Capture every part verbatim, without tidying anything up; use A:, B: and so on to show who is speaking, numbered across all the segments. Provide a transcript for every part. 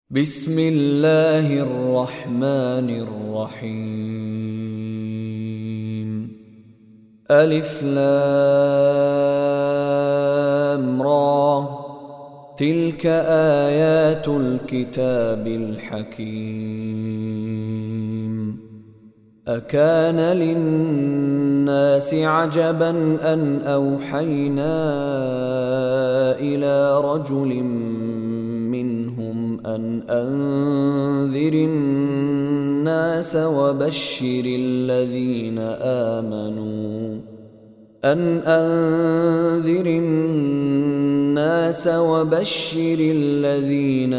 A: بسم الله الرحمن الرحيم ألف لام را تلك آيات الكتاب الحكيم أكان للناس عجبا أن أوحينا إلى رجل منهم أن أنذر الناس وبشر الذين آمنوا أن أنذر الناس وبشر الذين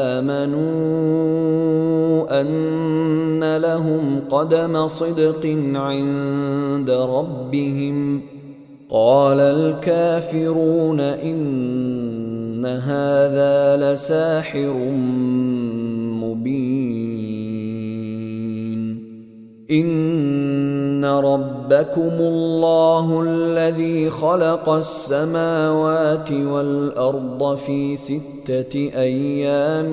A: آمنوا أن لهم قدم صدق عند ربهم قال الكافرون إن هذا لساحر مبين إن ربكم الله الذي خلق السماوات والأرض في ستة أيام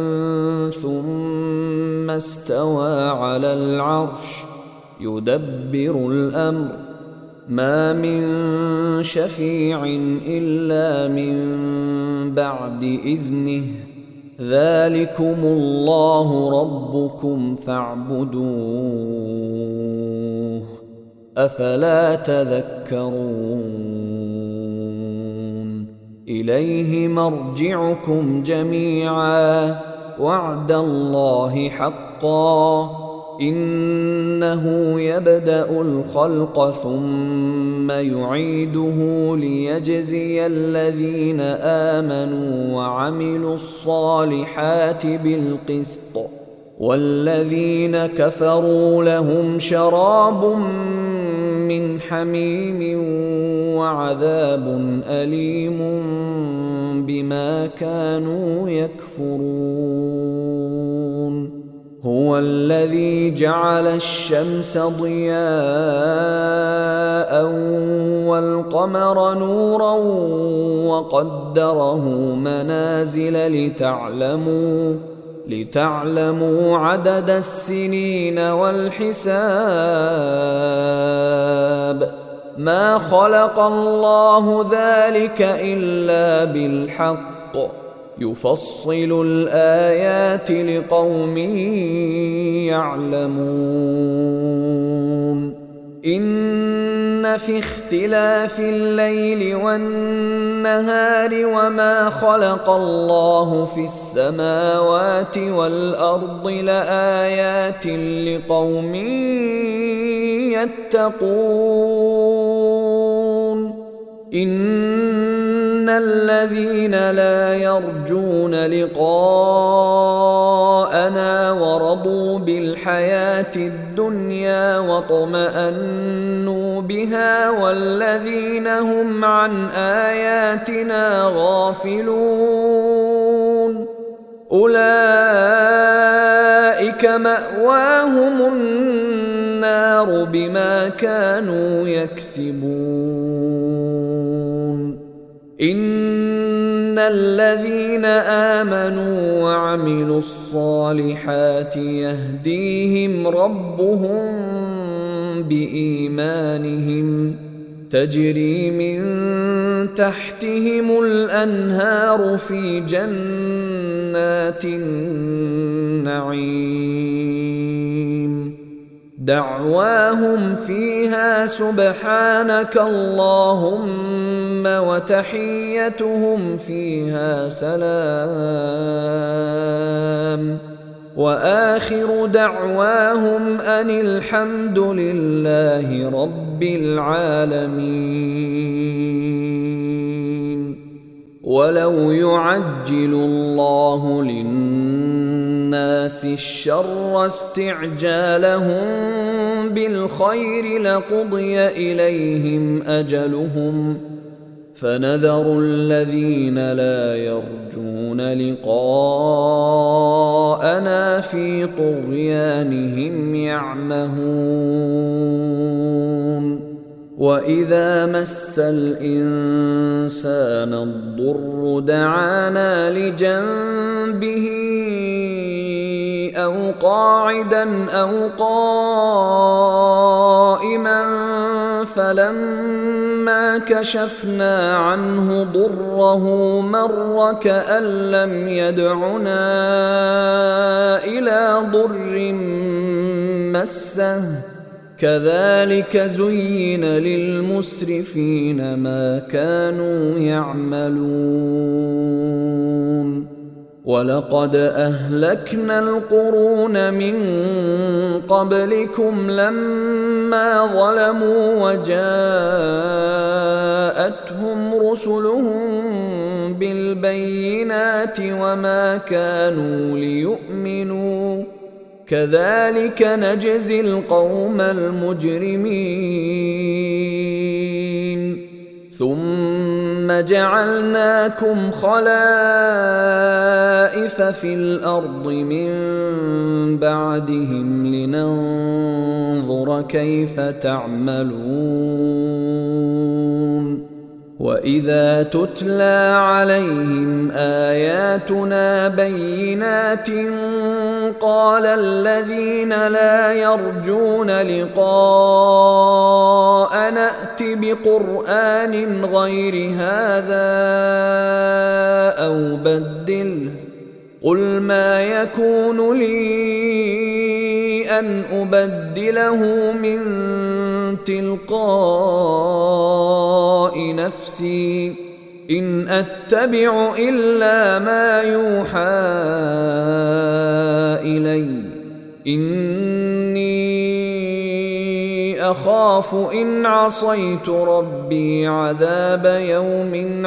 A: ثم استوى على العرش يدبر الأمر ما من شفيع إلا من بعد إذنه ذلكم الله ربكم فاعبدوه أفلا تذكرون إليه مرجعكم جميعا وعد الله حقا إنه يبدأ الخلق ثم يعيده ليجزي الذين آمنوا وعملوا الصالحات بالقسط والذين كفروا لهم شراب من حميم وعذاب أليم بما كانوا يكفرون هو الذي جعل الشمس ضياء والقمر نورا وقدره منازل لتعلموا لتعلموا عدد السنين والحساب ما خلق الله ذلك إلا بالحق يفصل الآيات لقوم يعلمون إن في اختلاف الليل والنهار وما خلق الله في السماوات والأرض لآيات لقوم يتقون إن الذين لا يرجون لقاءنا ورضوا بالحياة الدنيا واطمأنوا بها والذين هم عن آياتنا غافلون أولئك مأواهم النار بما كانوا يكسبون إن الذين آمنوا وعملوا الصالحات يهديهم ربهم بإيمانهم تجري من تحتهم الأنهار في جنات النعيم دعواهم فيها سبحانك اللهم وتحيتهم فيها سلام وآخر دعواهم أن الحمد لله رب العالمين ولو يعجل الله للناس الشر استعجالهم بالخير لقضي إليهم أجلهم فنذر الذين لا يرجون لقاءنا في طغيانهم يعمهون وإذا مس الإنسان الضر دعانا لجنبه أو قاعدا أو قائما فلما كشفنا عنه ضره مر كأن لم يدعنا إلى ضر مسه كذلك زين للمسرفين ما كانوا يعملون ولقد أهلكنا القرون من قبلكم لما ظلموا وجاءتهم رسلهم بالبينات وما كانوا ليؤمنوا كذلك نجزي القوم المجرمين ثم جعلناكم خلائف في الأرض من بعدهم لننظر كيف تعملون وإذا تتلى عليهم آياتنا بينات قال الذين لا يرجون لقاء نأت بقرآن غير هذا أو بدله قل ما يكون لي أن أبدله من تلقاء نفسي إن أتبع إلا ما يوحى إلي إني أخاف إن عصيت ربي عذاب يوم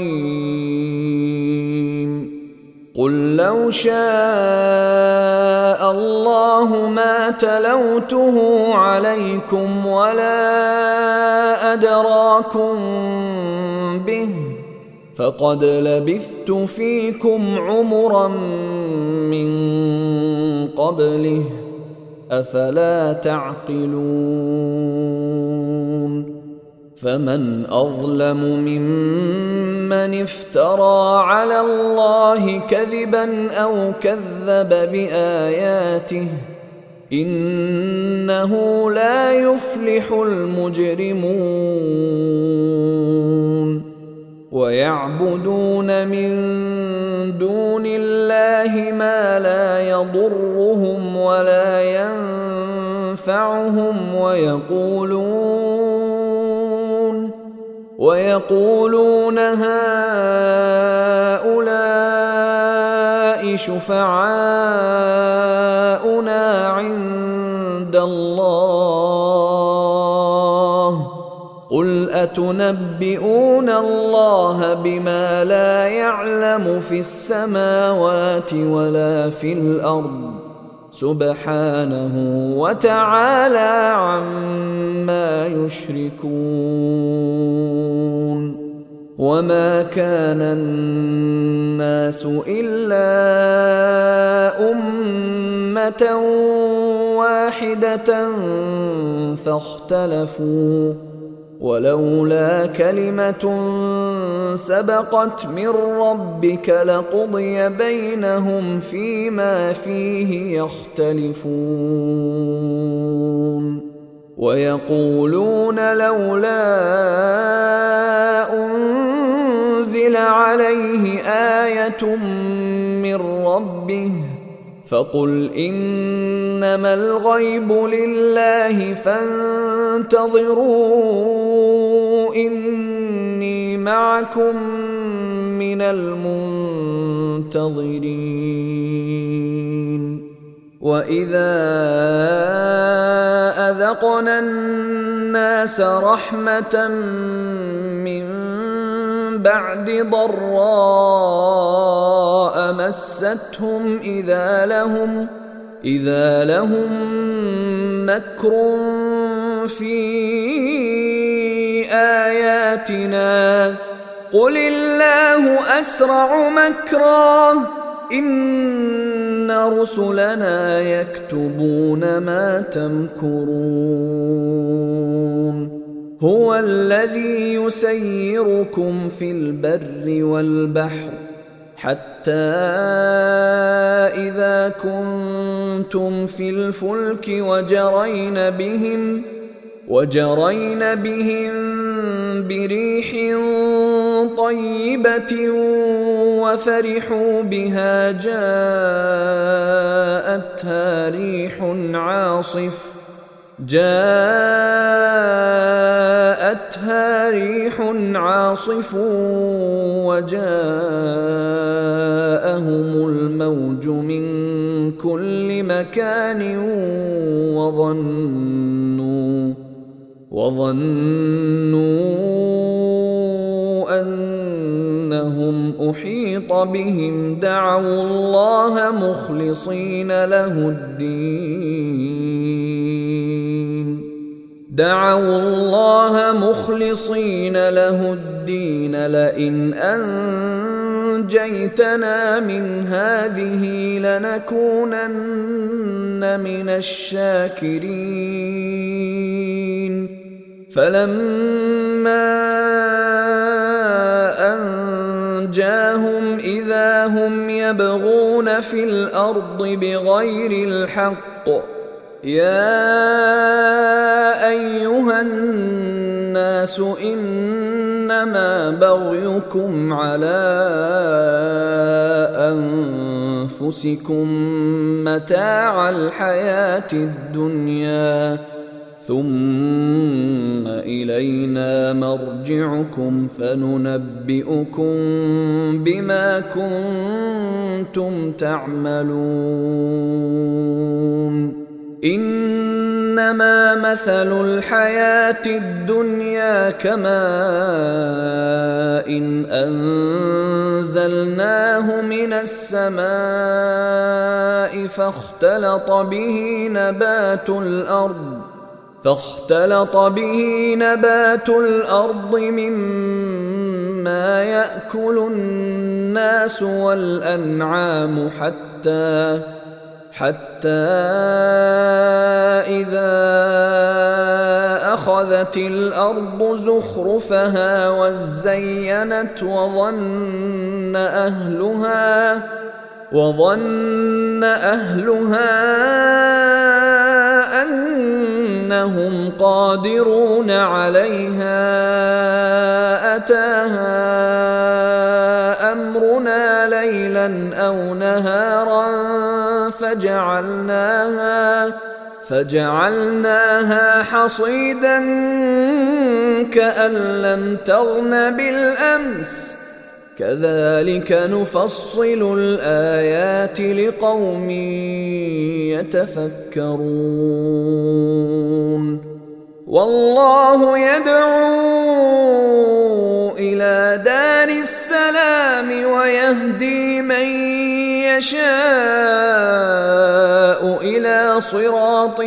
A: عظيم قل لو شاء الله ما تلوته عليكم ولا أدراكم به فقد لبثت فيكم عمرا من قبله أفلا تعقلون فمن أظلم ممن افترى على الله كذبا أو كذب بآياته إنه لا يفلح المجرمون ويعبدون من دون الله ما لا يضرهم ولا ينفعهم ويقولون ويقولون هؤلاء شفعاؤنا عند الله قل أتنبئون الله بما لا يعلم في السماوات ولا في الأرض سبحانه وتعالى عما يشركون وما كان الناس إلا أمة واحدة فاختلفوا ولولا كلمة سبقت من ربك لقضي بينهم فيما فيه يختلفون ويقولون لولا أنزل عليه آية من ربه فقل إنما الغيب لله فانتظروا إني معكم من المنتظرين وإذا أذقنا الناس رحمة من بعد ضراء مستهم إذا لهم إذا لهم مكر في آياتنا قل الله أسرع مكرا إن رسلنا يكتبون ما تمكرون هو الذي يسيركم في البر والبحر حتى حتى إذا كنتم في الفلك وجرين بهم وجرين بهم بريح طيبة وفرحوا بها جاءتها ريح عاصف جاءتها ريح عاصف وجاءهم الموج من كل مكان وظنوا وظنوا أنهم أحيط بهم دعوا الله مخلصين له الدين دعوا الله مخلصين له الدين لئن أنجيتنا من هذه لنكونن من الشاكرين فلما أنجاهم إذا هم يبغون في الأرض بغير الحق يا أيها الناس إنما بغيكم على أنفسكم متاع الحياة الدنيا ثم إلينا مرجعكم فننبئكم بما كنتم تعملون إنما مثل الحياة الدنيا كماء إن أنزلناه من السماء فاختلط به نبات الأرض فاختلط به نبات الأرض مما يأكل الناس والأنعام حتى حتى إذا أخذت الأرض زخرفها وزينت وظن أهلها وظن أهلها أنهم قادرون عليها أتاها أمرنا ليلا أو نهارا فجعلناها فجعلناها حصيدا كأن لم تغن بالأمس كذلك نفصل الآيات لقوم يتفكرون والله يدعو إلى دار السلام ويهدي من يشاء إلى صراط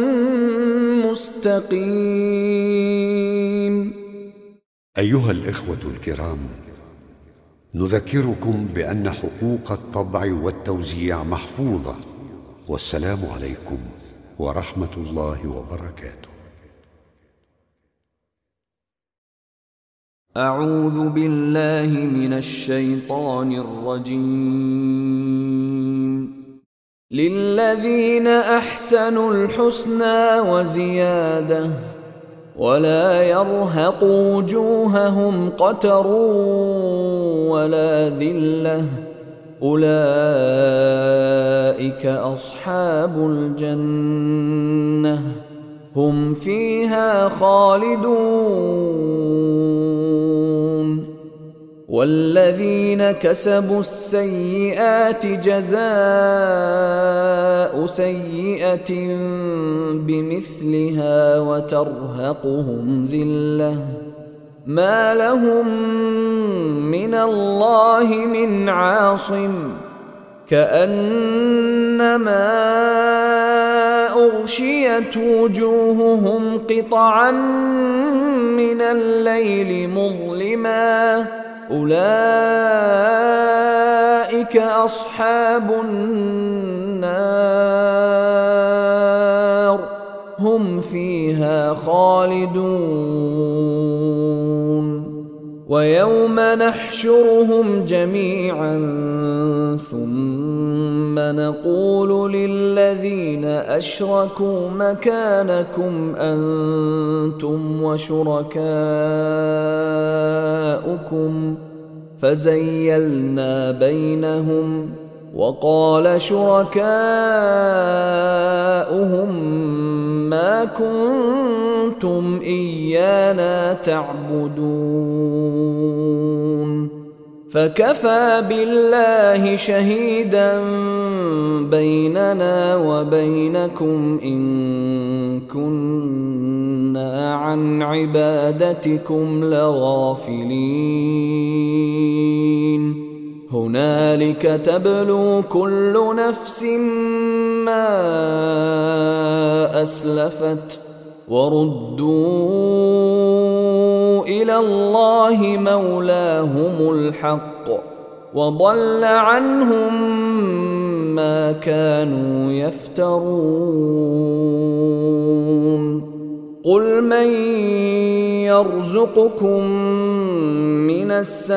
A: مستقيم.
B: أيها الإخوة الكرام، نذكركم بأن حقوق الطبع والتوزيع محفوظة، والسلام عليكم ورحمة الله وبركاته.
A: أعوذ بالله من الشيطان الرجيم. للذين أحسنوا الحسنى وزيادة ولا يرهق وجوههم قتر ولا ذلة أولئك أصحاب الجنة هم فيها خالدون. والذين كسبوا السيئات جزاء سيئة بمثلها وترهقهم ذلة ما لهم من الله من عاصم كأنما أغشيت وجوههم قطعا من الليل مظلما أولئك أصحاب النار هم فيها خالدون. ويوم نحشرهم جميعا ثم نقول للذين أشركوا مكانكم أنتم وشركاؤكم فزيلنا بينهم وقال شركاؤهم ما كنتم إيانا تعبدون فكفى بالله شهيدا بيننا وبينكم إن كنا عن عبادتكم لغافلين هنالك تبلو كل نفس ما أسلفت وردوا إلى الله مولاهم الحق وضل عنهم ما كانوا يفترون قل من يرزقكم من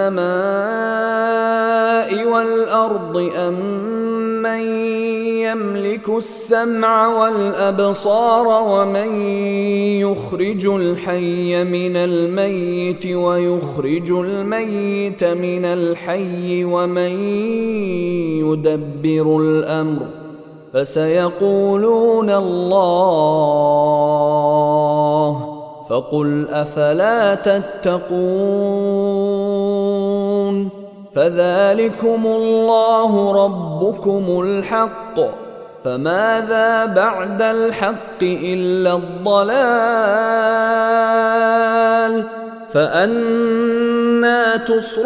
A: السماء والأرض أم من يملك السمع والأبصار ومن يخرج الحي من الميت ويخرج الميت من الحي ومن يدبر الأمر فسيقولون الله فقل أفلا تتقون فذلكم الله ربكم الحق فماذا بعد الحق إلا الضلال فأنى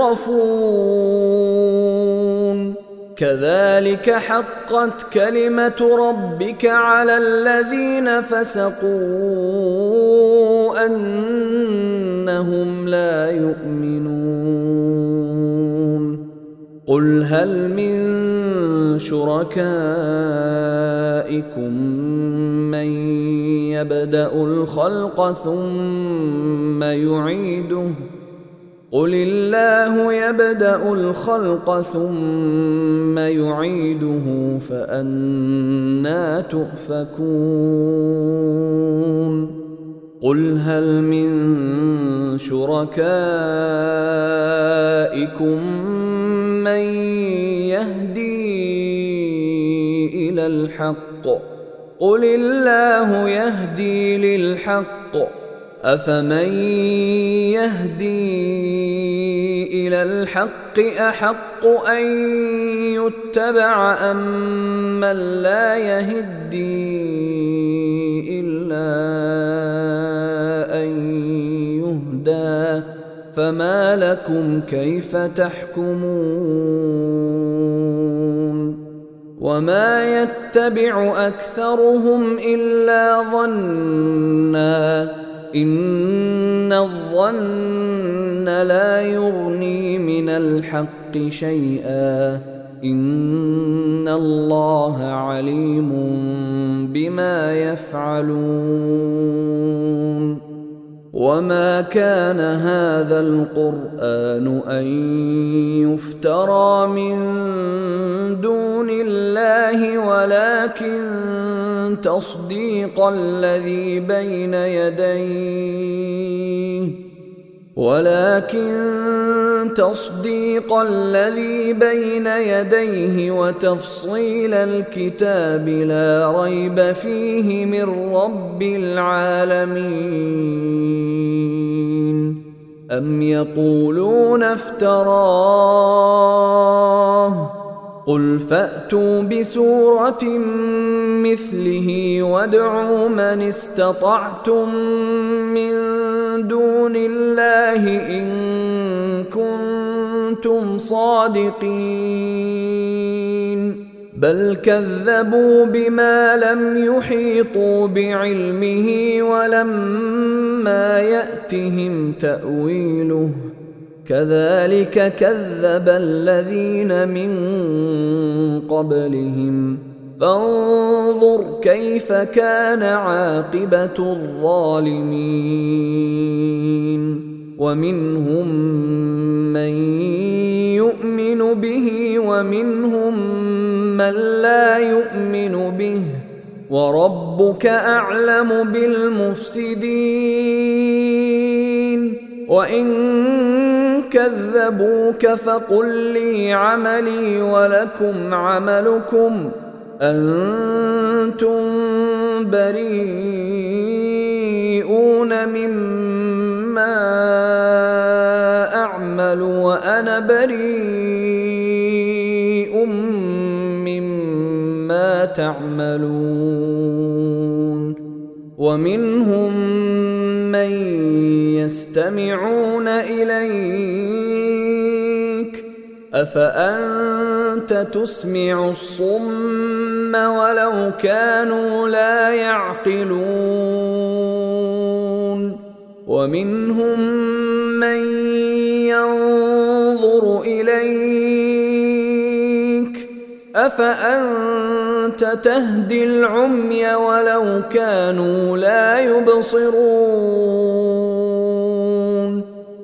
A: تصرفون كذلك حقت كلمة ربك على الذين فسقوا أنهم لا يؤمنون قل هل من شركائكم من يبدأ الخلق ثم يعيده قل الله يبدأ الخلق ثم يعيده فأنى تؤفكون قل هل من شركائكم من يهدي إلى الحق قل الله يهدي للحق أفمن يهدي إلى الحق أحق أن يتبع أم من لا يهدي إلا أن يهدى فما لكم كيف تحكمون وما يتبع أكثرهم إلا ظنًّا إن الظن لا يغني من الحق شيئا إن الله عليم بما يفعلون وما كان هذا القرآن أن يفترى من دون الله ولكن تصديق الذي بين يديه ولكن تصديق الذي بين يديه وتفصيل الكتاب لا ريب فيه من رب العالمين أم يقولون افتراه قل فأتوا بسورة مثله وادعوا من استطعتم من دون الله إن كنتم صادقين بل كذبوا بما لم يحيطوا بعلمه ولما يأتهم تأويله كذلك كذب الذين من قبلهم فانظر كيف كان عاقبة الظالمين ومنهم من يؤمن به ومنهم من لا يؤمن به وربك أعلم بالمفسدين وإن كذبوك فقل لي عملي ولكم عملكم أنتم بريئون مما أعمل وأنا بريء مما تعملون ومنهم من يستمعون إليك أفأنت تسمع الصم ولو كانوا لا يعقلون ومنهم من ينظر إليك أفأنت تهدي العمي ولو كانوا لا يبصرون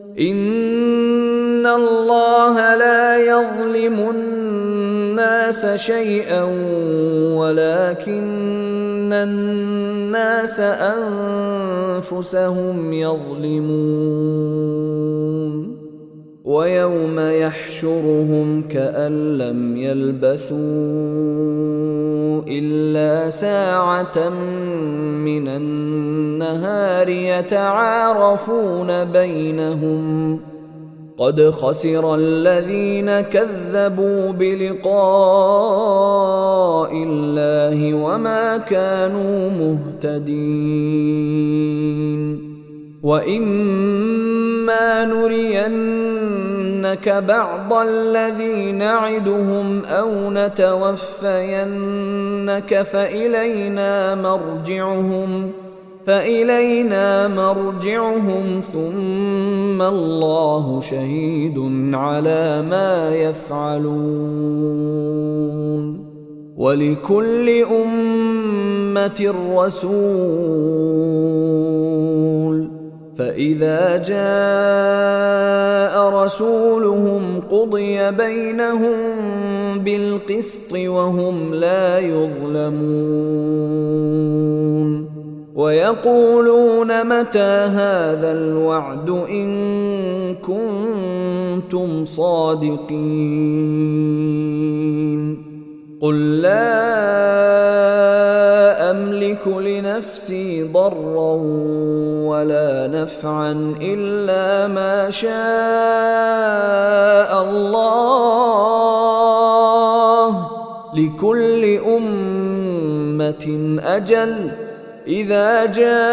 A: إن الله لا يظلم الناس شيئا ولكن الناس أنفسهم يظلمون ويوم يحشرهم كأن لم يلبثوا إلا ساعة من النهار يتعارفون بينهم قد خسر الذين كذبوا بلقاء الله وما كانوا مهتدين وإما نرينك بعض الذي نعدهم أو نتوفينك فإلينا مرجعهم فإلينا مرجعهم ثم الله شهيد على ما يفعلون ولكل أمة رسول فإذا جاء رسولهم قضي بينهم بالقسط وهم لا يظلمون ويقولون متى هذا الوعد إن كنتم صادقين قل لا أملك لنفسي ضرا ولا نفعا إلا ما شاء الله لكل أمة أجل إذا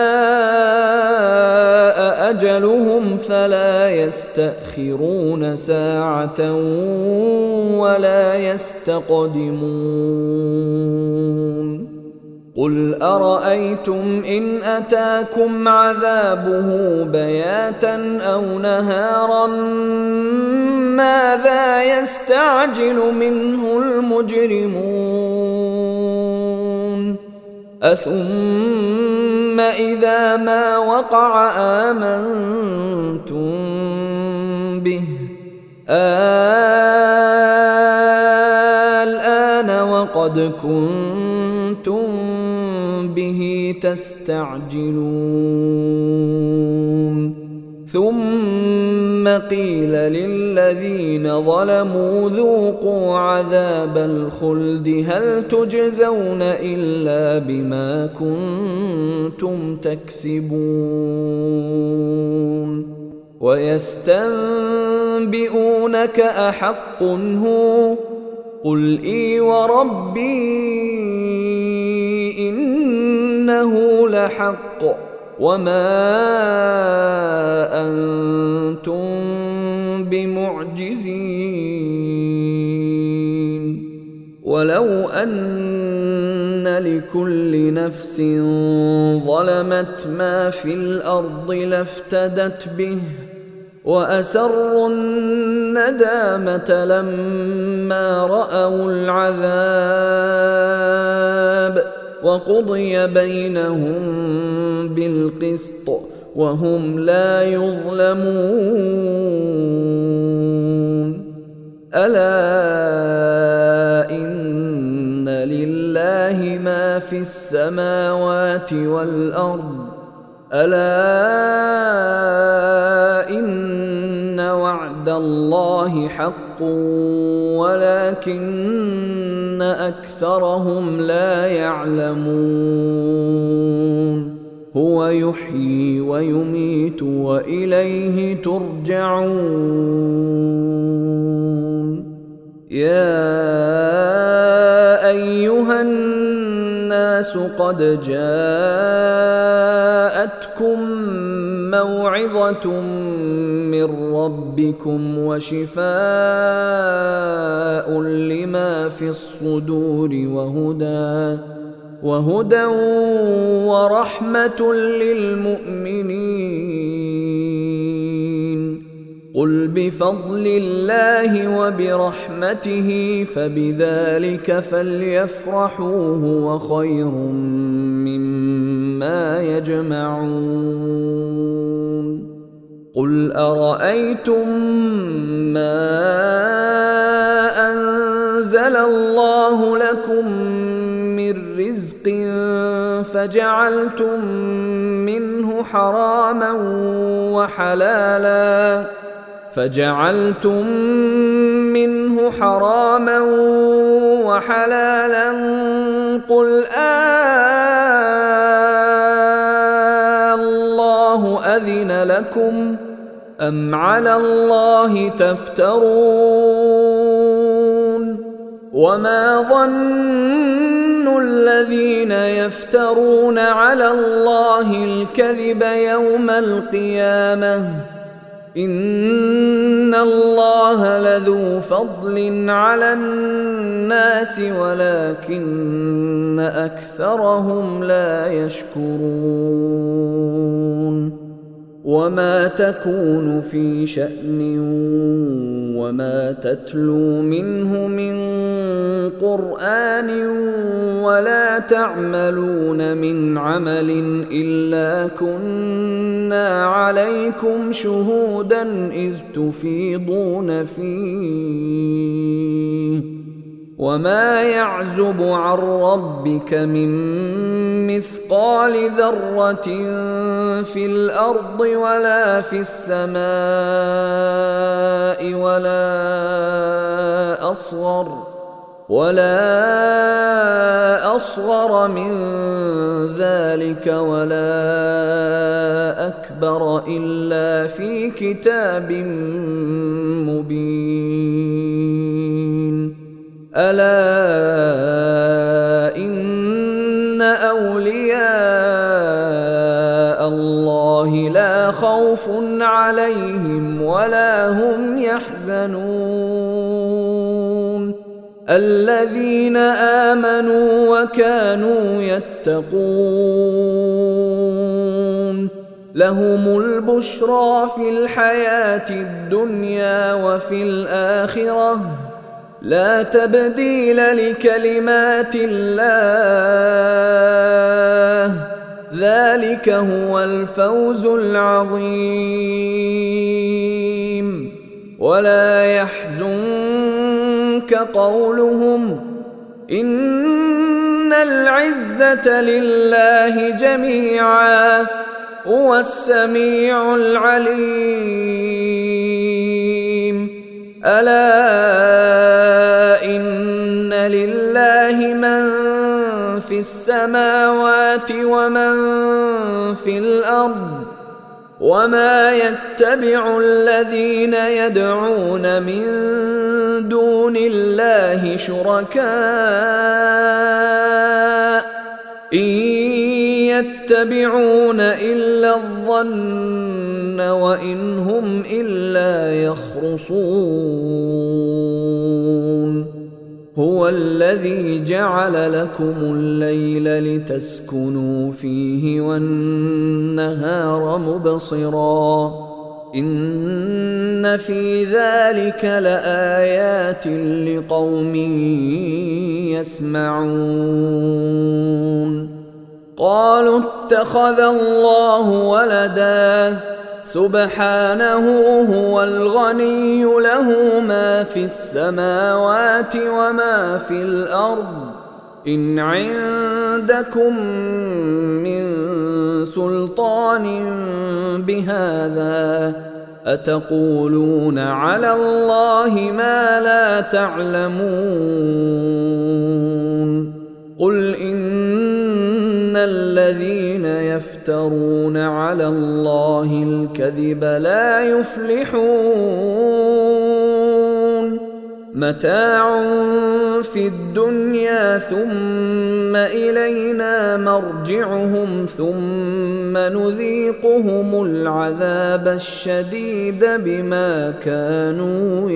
A: جاء أجلهم فلا يستأخرون ساعة ولا يستقدمون قل أرأيتم إن أتاكم عذابه بياتا أو نهارا ماذا يستعجل منه المجرمون أثم إذا ما وقع آمنتم به الآن وقد كنتم به تستعجلون ثم قيل للذين ظلموا ذوقوا عذاب الخلد هل تجزون إلا بما كنتم تكسبون ويستنبئونك أحق هو قل إي وربي إنه لحق وما أنتم بمعجزين ولو أن لكل نفس ظلمت ما في الأرض لافتدت به وأسروا الندامة لما رأوا العذاب وقضي بينهم بالقسط وهم لا يظلمون. ألا إن لله ما في السماوات والأرض ألا إن وعد الله حق ولكن أكثرهم لا يعلمون. هو يحيي ويميت وإليه ترجعون. يا أيها الناس قد جاءتكم موعظة من ربكم وشفاء لما في الصدور وهدى وهدى ورحمة للمؤمنين. قل بفضل الله وبرحمته فبذلك فليفرحوا هو خير مما يجمعون. قل أرأيتم ما أنزل الله لكم من رزق فجعلتم منه حراما وحلالا فجعلتم منه حراما وحلالا قل آه أذن لكم أم على الله تفترون. وما ظن الذين يفترون على الله الكذب يوم القيامة إن الله لذو فضل على الناس ولكن أكثرهم لا يشكرون. وما تكون في شأن وما تتلو منه من قرآن ولا تعملون من عمل إلا كنا عليكم شهودا إذ تفيضون فيه. وما يعزب عن ربك من مثقال ذرة في الأرض ولا في السماء ولا أصغر ولا أصغر من ذلك ولا أكبر إلا في كتاب مبين. ألا إن أولياء الله لا خوف عليهم ولا هم يحزنون. الذين آمنوا وكانوا يتقون لهم البشرى في الحياة الدنيا وفي الآخرة لا تبديل لكلمات الله ذلك هو الفوز العظيم. ولا يحزنك قولهم إن العزة لله جميعا هو السميع العليم. ألا إن لله من في السماوات ومن في الأرض وما يتبع الذين يدعون من دون الله شركاء إن يتبعون إلا الظن وإن هم إلا يخرصون. هو الذي جعل لكم الليل لتسكنوا فيه والنهار مبصرا إن في ذلك لآيات لقوم يسمعون. قالوا اتخذ الله ولدا سبحانه هو الغني له ما في السماوات وما في الأرض إن عندكم من سلطان بهذا أتقولون على الله ما لا تعلمون قل إن الذين يفترون على الله الكذب لا يفلحون متاع في الدنيا ثم إلينا مرجعهم ثم نذيقهم العذاب الشديد بما كانوا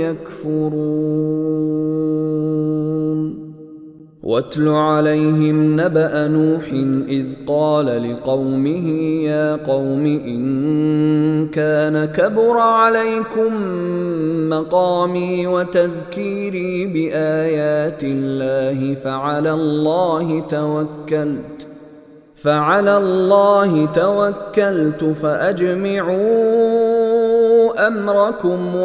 A: يكفرون واتل عليهم نبأ نوح إذ قال لقومه يا قوم إن كان كبر عليكم مقامي وتذكيري بآيات الله فعلى الله توكلت فعلى الله توكلت فأجمعوا أمركم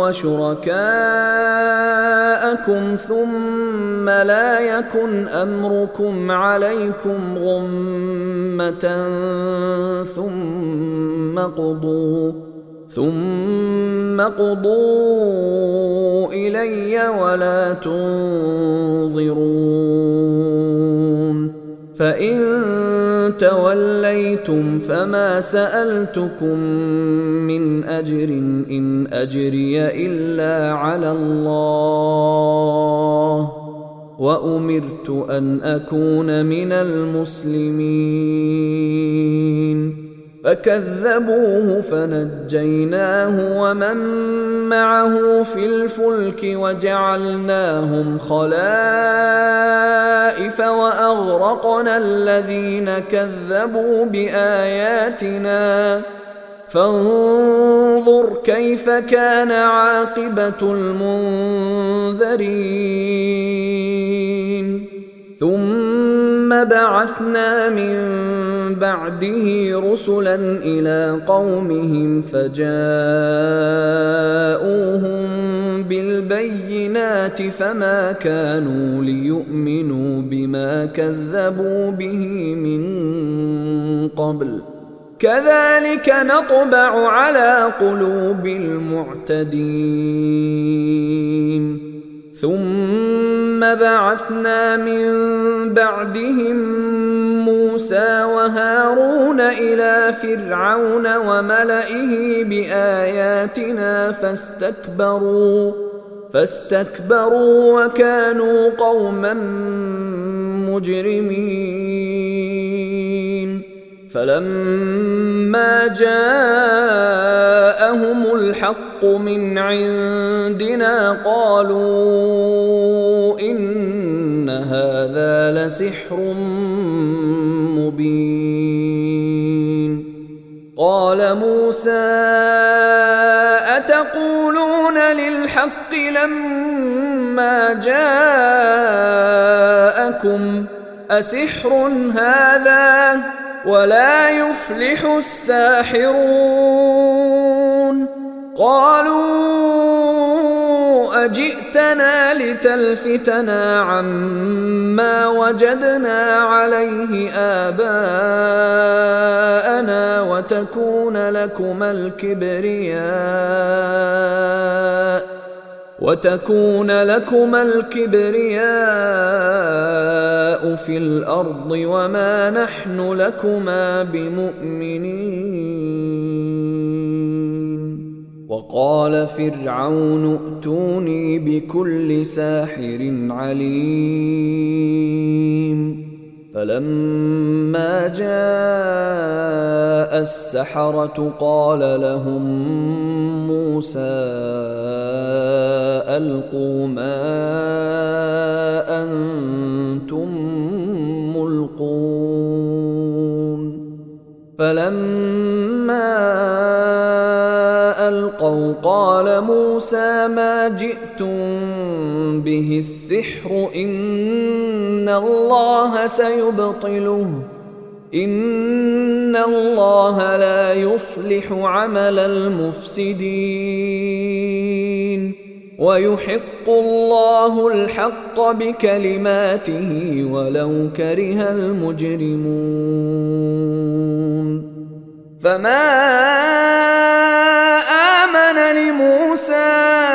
A: وشركاءكم ثم لا يكن أمركم عليكم غمة ثم قضوا ثم قضوا إلي ولا تنظرون فإن توليتم فما سألتكم من أجر إن أجري إلا على الله وأمرت أن أكون من المسلمين فكذبوه فنجيناه ومن معه في الفلك وجعلناهم خلائف وأغرقنا الذين كذبوا بآياتنا فانظر كيف كان عاقبة المنذرين ثم بعثنا من بعده رسلا إلى قومهم فجاءوهم بالبينات فما كانوا ليؤمنوا بما كذبوا به من قبل كذلك نطبع على قلوب المعتدين ثم بعثنا من بعدهم موسى وهارون إلى فرعون وملئه بآياتنا فاستكبروا فاستكبروا وكانوا قوما مجرمين فلما جاءهم الحق من عندنا قالوا إن هذا لسحر مبين قال موسى أتقولون للحق لما جاءكم أسحر هذا ولا يفلح الساحرون قالوا أجئتنا لتلفتنا عما وجدنا عليه آباءنا وتكون لكما الكبرياء وتكون لكما الكبرياء في الأرض وما نحن لكما بمؤمنين وقال فرعون ائتوني بكل ساحر عليم فلما جاء السحرة قال لهم موسى ألقوا ما أنتم ملقون فلما ألقوا قال موسى ما جئتم به السحر إن الله سيبطله إن الله لا يصلح عمل المفسدين ويحق الله الحق بكلماته ولو كره المجرمون فما آمن لموسى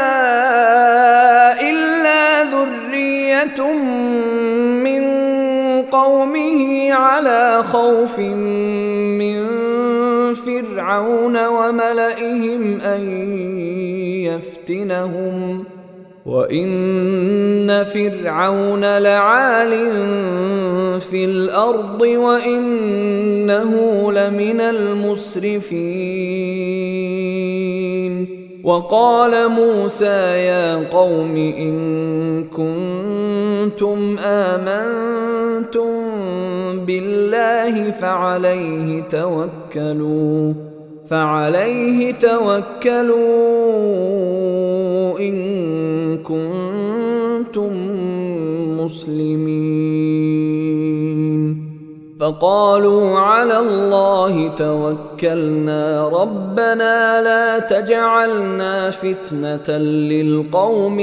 A: إلا ذرية من قومه على خوف من فرعون وملئهم أن يفتنهم وإن فرعون لعال في الأرض وإنه لمن المسرفين وقال موسى يا قوم إن كنتم آمنتم بالله فعليه توكلوا فعليه توكلوا إن كنتم مسلمين فقالوا على الله توكلنا ربنا لا تجعلنا فتنة للقوم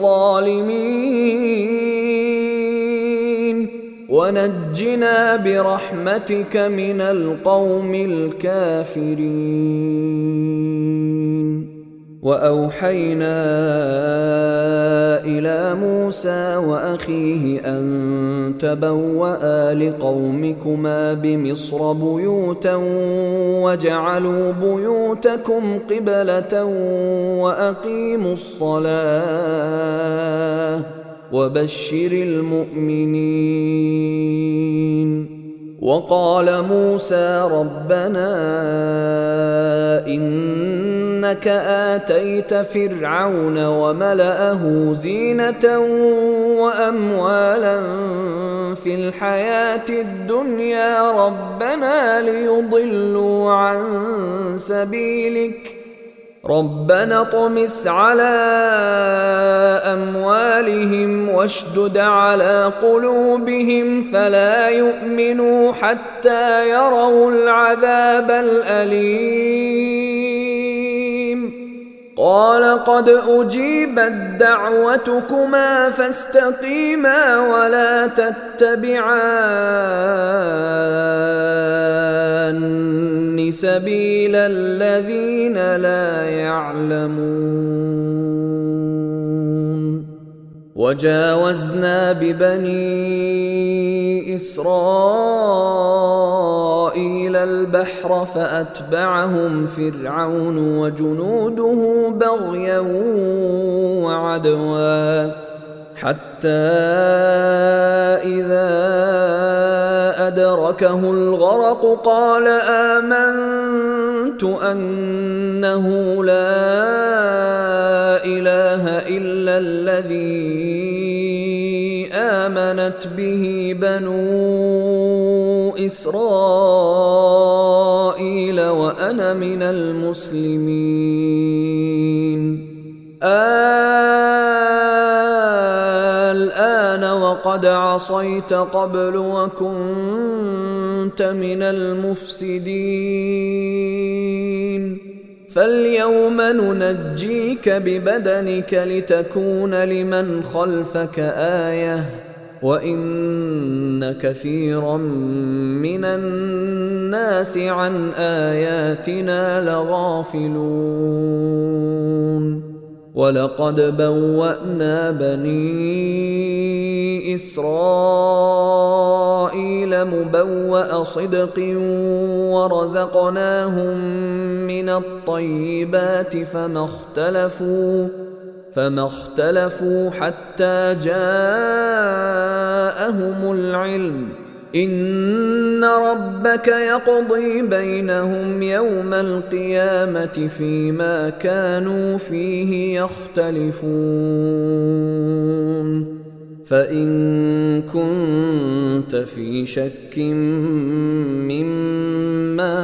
A: الظالمين ونجنا برحمتك من القوم الكافرين وأوحينا إلى موسى وأخيه أن تبوأ لقومكما بمصر بيوتا واجعلوا بيوتكم قبلة وأقيموا الصلاة وبشر المؤمنين وقال موسى ربنا إنك آتيت فرعون وملأه زينة وأموالا في الحياة الدنيا ربنا ليضلوا عن سبيلك ربنا اطمس على أموالهم واشدد على قلوبهم فلا يؤمنوا حتى يروا العذاب الأليم قال قد أجيبت دعوتكما فاستقيما ولا تتبعان سبيل الذين لا يعلمون وجاوزنا ببني إسرائيل البحر فأتبعهم فرعون وجنوده بغيا وعدوا حتى إذا أدركه الغرق قال آمنت أنه لا إله إلا الذي آمنت به بنو إسرائيل وأنا من المسلمين الآن وقد عصيت قبل وكنت من المفسدين فاليوم ننجيك ببدنك لتكون لمن خلفك آية وإن كثيرا من الناس عن آياتنا لغافلون ولقد بوأنا بني إسرائيل مبوأ صدق ورزقناهم من الطيبات فما اختلفوا فما اختلفوا حتى جاءهم العلم إن ربك يقضي بينهم يوم القيامة فيما كانوا فيه يختلفون فإن كنت في شك مما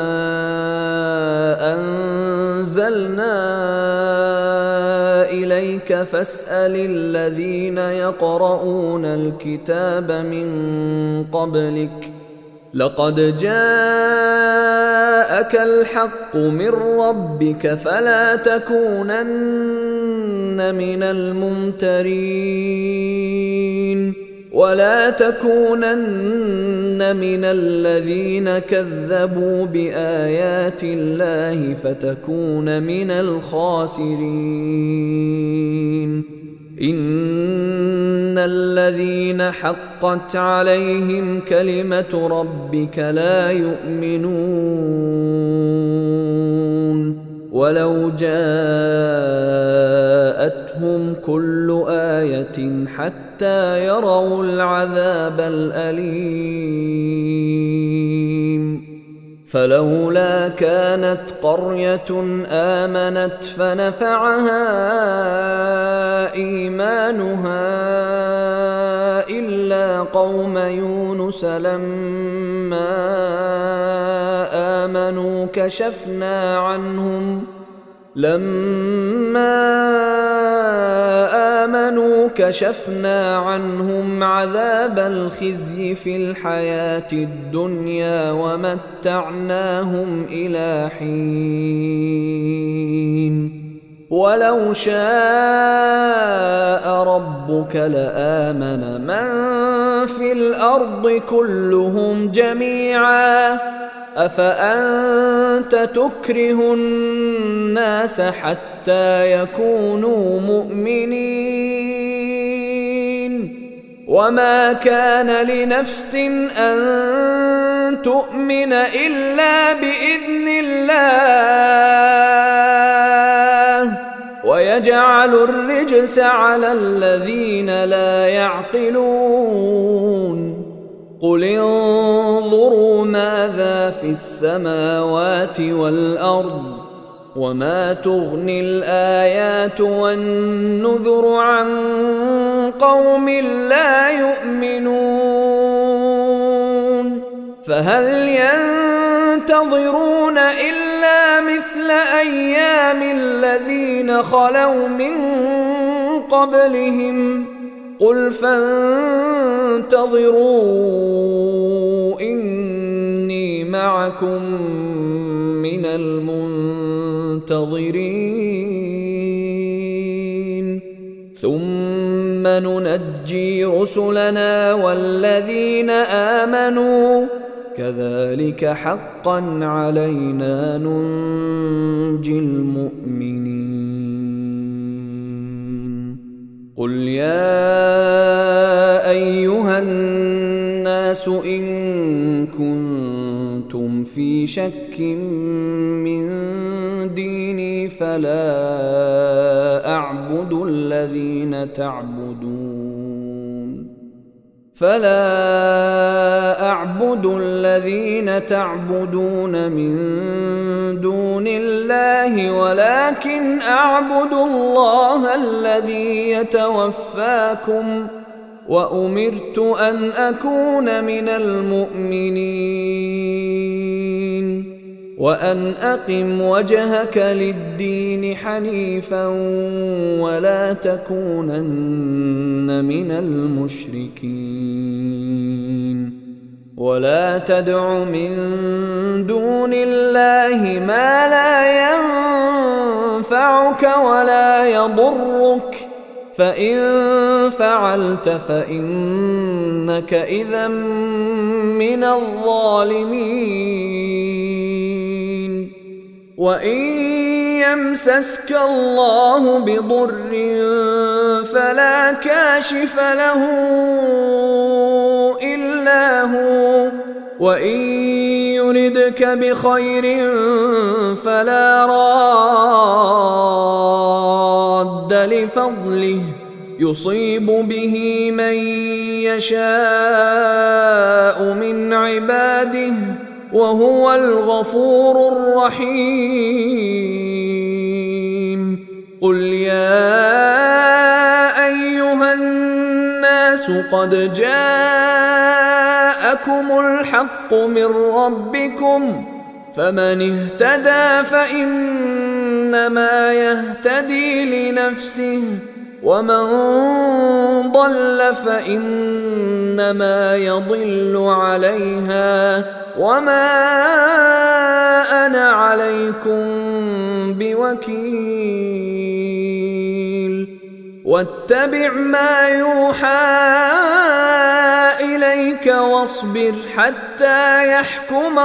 A: أنزلنا إليك فاسأل الذين يقرؤون الكتاب من قبلك لقد جاءك الحق من ربك فلا تكونن من الممترين ولا تكونن من الذين كذبوا بآيات الله فتكون من الخاسرين إن الذين حقت عليهم كلمة ربك لا يؤمنون ولو جاءتهم كل آية حتى يروا العذاب الأليم فلولا كانت قرية آمنت فنفعها إيمانها إلا قوم يونس لما آمنوا كشفنا عنهم لما آمنوا كشفنا عنهم عذاب الخزي في الحياة الدنيا ومتعناهم إلى حين ولو شاء ربك لآمن من في الأرض كلهم جميعا أفأنت تكره الناس حتى يكونوا مؤمنين وما كان لنفس أن تؤمن إلا بإذن الله ويجعل الرجس على الذين لا يعقلون قل انظروا ماذا في السماوات والأرض وما تغني الآيات والنذر عن قوم لا يؤمنون فهل ينتظرون إلا مثل أيام الذين خلوا من قبلهم قل فانتظروا إني معكم من المنتظرين ثم ننجي رسلنا والذين آمنوا كذلك حقا علينا ننجي المؤمنين قل يا أيها الناس إن كنتم في شك من ديني فلا أعبد الذين تعبدون فلا أعبد الذين تعبدون من دون الله ولكن أعبد الله الذي يتوفاكم وأمرت أن أكون من المؤمنين وأن أقم وجهك للدين حنيفا ولا تكونن من المشركين ولا تدع من دون الله ما لا ينفعك ولا يضرك فإن فعلت فإنك إذا من الظالمين وإن يمسسك الله بضر فلا كاشف له إلا هو وإن يردك بخير فلا راد لفضله يصيب به من يشاء من عباده وهو الغفور الرحيم قل يا أيها الناس قد جاءكم الحق من ربكم فمن اهتدى فإنما يهتدي لنفسه ومن ضل فإنما يضل عليها وما أنا عليكم بوكيل واتبع ما يوحى إليك واصبر حتى يحكم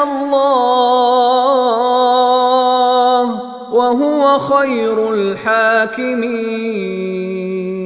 A: الله وهو خير الحاكمين.